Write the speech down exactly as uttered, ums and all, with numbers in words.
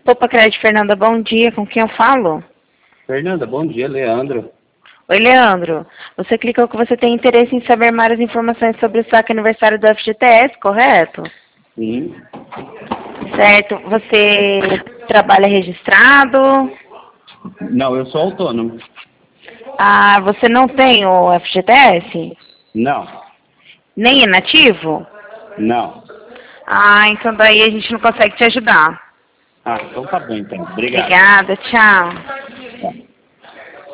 Opa, Crédito Fernanda, bom dia. Com quem eu falo? Fernanda, bom dia, Leandro. Oi, Leandro. Você clicou que você tem interesse em saber mais informações sobre o saque aniversário do F G T S, correto? Sim. Certo. Você trabalha registrado? Não, eu sou autônomo. Ah, você não tem o F G T S? Não, Nem inativo? não. Ah, então daí a gente não consegue te ajudar. Ah, então tá bom então. Obrigado. Obrigada, tchau.